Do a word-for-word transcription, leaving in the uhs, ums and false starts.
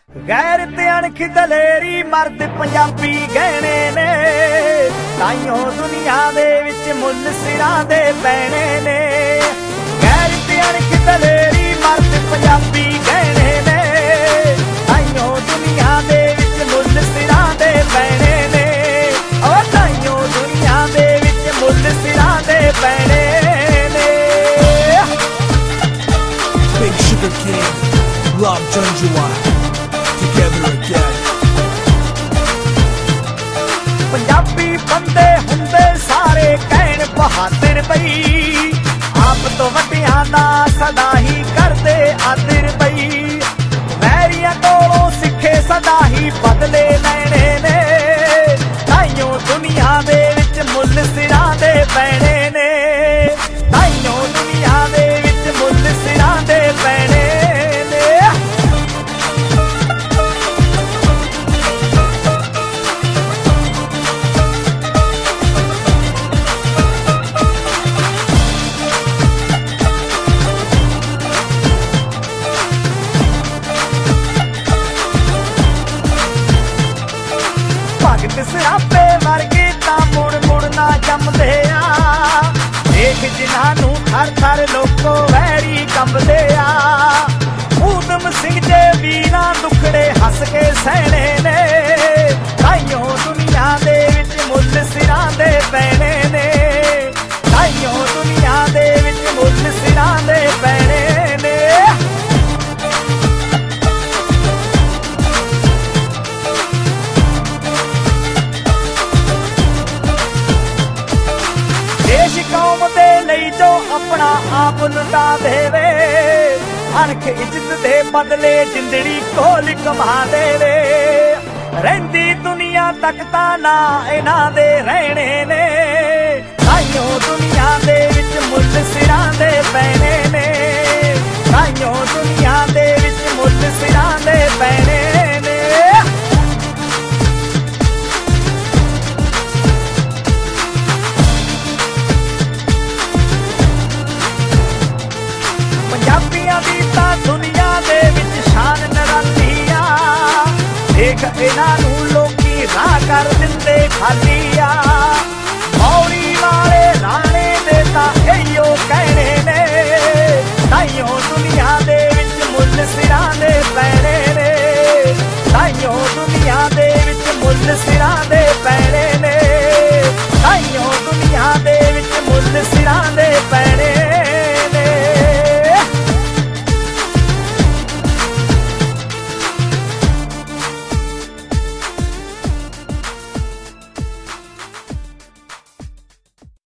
ਗੈਰਤ ਅਣਖ ਦਲੇਰੀ ਮਰਦ ਪੰਜਾਬੀ ਗਹਿਣੇ ਨੇ, ਤਾਈਓ ਦੁਨੀਆ ਦੇ ਵਿੱਚ ਮੁੱਲ ਸਿਰਾਂ ਦੇ ਪੈਣੇ ਨੇ। ਗੈਰਤ ਅਣਖ ਦਲੇਰੀ ਮਰਦ ਪੰਜਾਬੀ ਗਹਿਣੇ ਨੇ, ਤਾਈਓ ਦੁਨੀਆ ਦੇ ਵਿੱਚ ਮੁੱਲ ਸਿਰਾਂ ਦੇ ਪੈਣੇ ਨੇ। ਓ ਤਾਈਓ ਦੁਨੀਆ ਦੇ ਵਿੱਚ ਮੁੱਲ ਸਿਰਾਂ ਦੇ ਪੈਣੇ ਨੇ। Big Sugar King, Love Junjua, together again. Punjabi ਬੰਦੇ ਹੁੰਦੇ ਸਾਰੇ ਕਹਿਣ ਬਹਾਦਰ ਬਈ, ਆਪ ਤੋਂ ਵੱਡਿਆਂ ਦਾ ਸਦਾ ਹੀ ਕਰਦੇ ਆਦਰ ਬਈ। ਵੈਰੀਆਂ ਕੋਲੋਂ ਸਿੱਖੇ ਸਦਾ ਹੀ ਬਦਲੇ ਲੈਣੇ ਨੇ, ਤਾਈਓ ਦੁਨੀਆ ਦੇ ਵਿੱਚ ਮੁੱਲ ਸਿਰਾਂ ਦੇ ਪੈਣੇ ਨੇ। ਤਾਈਓ ਦੁਨੀਆ ਦੇ ਵਿੱਚ ਮੁੱਲ ਸਿਰਾਂ ਦੇ ਪੈਣੇ ਨੇ। ਭਗਤ ਸਰਾਪੇ ਵਰਗੇ ਤਾਂ ਮੁੜ ਮੁੜ ਨਾ ਜੰਮਦੇ ਆ, ਦੇਖ ਜਿਨ੍ਹਾਂ ਨੂੰ ਥਰ ਥਰ ਲੋਕੋ ਵੈਰੀ ਕੰਬਦੇ ਆ। ਊਧਮ ਸਿੰਘ ਦੇ ਵੀਰਾਂ ਦੁਖੜੇ ਹੱਸ ਕੇ ਸਹਿਣੇ ਨੇ, ਤਾਈਓ ਦੁਨੀਆ ਦੇ ਵਿੱਚ ਮੁੱਲ ਸਿਰਾਂ ਦੇ ਪੈਣੇ ਨੇ। ਤਾਈਓ ਦੁਨੀਆ ਦੇ ਵਿੱਚ ਮੁੱਲ ਸਿਰਾਂ ਦੇ ਪੈਣੇ ਨੇ। ਦੇਸ਼ ਕੌਮ ਦੇ ਲਈ ਜੋ ਆਪਣਾ ਆਪ ਲੁਟਾ ਦੇਵੇ, ਅਣਖ ਇੱਜ਼ਤ ਦੇ ਬਦਲੇ ਜਿੰਦੜੀ ਕੋਲ ਕਮਾ ਦੇਵੇ। ਰਹਿੰਦੀ ਦੁਨੀਆ ਤੱਕ ਤਾਂ ਨਾ ਇਹਨਾਂ ਦੇ ਰਹਿਣੇ ਨੇ, ਤਾਈਓ ਦੁਨੀਆ ਦੇ ਵਿੱਚ ਮੁੱਲ ਸਿਰਾਂ ਦੇ ਪੈਣੇ ਨੇ। ਤਾਈਓ ਦੁਨੀਆ ਦੇ ਵਿੱਚ ਮੁੱਲ ਸਿਰਾਂ ਦੇ ਪੈਣੇ ਨੇ। ਪੰਜਾਬੀਆਂ ਦੀ ਤਾਂ ਦੁਨੀਆ ਦੇ ਵਿੱਚ ਸ਼ਾਨ ਨਿਰਾਲੀ ਆ, ਦੇਖ ਇਹਨਾਂ ਨੂੰ ਲੋਕੀ ਰਾਹ ਕਰ ਦਿੰਦੇ ਖਾਲੀ ਆ। ਮੌਲੀ ਵਾਲੇ ਰਾਣੇ ਦੇ ਤਾਂ ਇਹੋ ਕਹਿਣੇ ਨੇ, ਤਾਈਓ ਦੁਨੀਆ ਦੇ ਵਿੱਚ ਮੁੱਲ ਸਿਰਾਂ ਦੇ ਪੈਣੇ